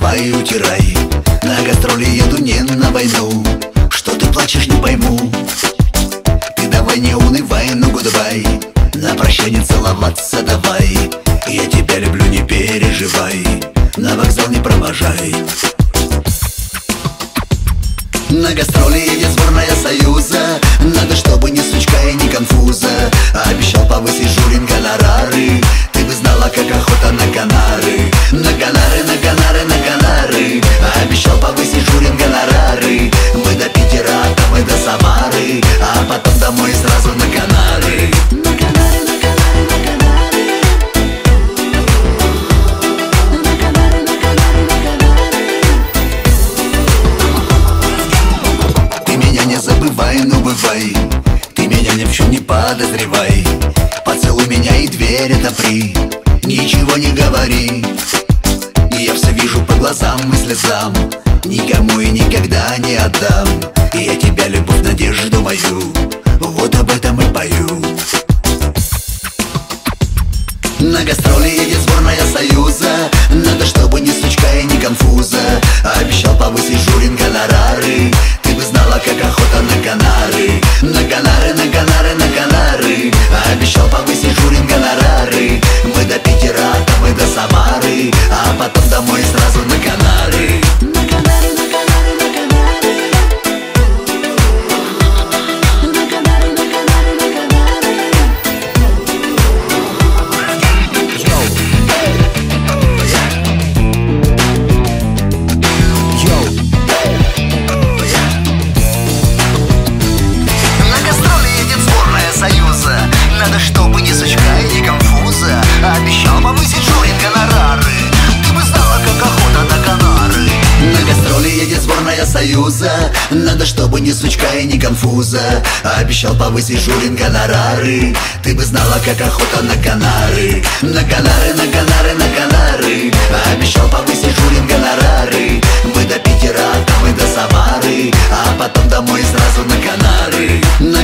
ступай и утирай. На гастроли еду не на войну. Что ты плачешь, не пойму. Ты давай не унывай, ну гудбай. На прощание целоваться давай. Я тебя люблю, не переживай. На вокзал не провожай. На гастроли едет сборная Союза. Надо, чтобы ни сучка и ни конфуза. Обещал повысить Журин гонорары. Ты бы знала, как охота на Канары. На Канары, на Канары, на Канары. Обещал повысить Журин гонорары. Мы до Питера, а там и до Самары. А потом домой сразу на Канары. На Канары, на Канары, на Канары. На Канары, на Канары, на Канары. Ты меня не забывай, ну бывай. Ты меня ни в чем не подозревай. Поцелуй меня и дверь отопри. Ничего не говори. Я все вижу по глазам и слезам. Никому и никогда не отдам. Я тебя, любовь, надежду мою. Вот об этом и пою. На гастроли едет сборная Союза. Надо, чтобы ни сучка и ни конфуза. Обещал повысить Журин гонорары. Ты бы знала, как охота на Канары. На Канары, на Канары, на Канары. Обещал повысить Журин гонорары. Мы до Питера, а там и до Самары. А потом домой сразу на Канары. На Канары, на Канары, на Канары. На Канары, на Канары, на Канары. На гастроли едет сборная Союза. Надо, чтобы ни сучка и ни конфуза. Обещал повысить Журин гонорары. Ты бы знала, как охота на Канары. На гастроли едет сборная Союза. Надо, чтобы ни сучка и ни конфуза. Обещал повысить Журин гонорары. Ты бы знала, как охота на Канары. На Канары, на Канары, на Канары. Обещал повысить Журин гонорары. Мы до Питера, а там и до Самары. А потом домой сразу на Канары.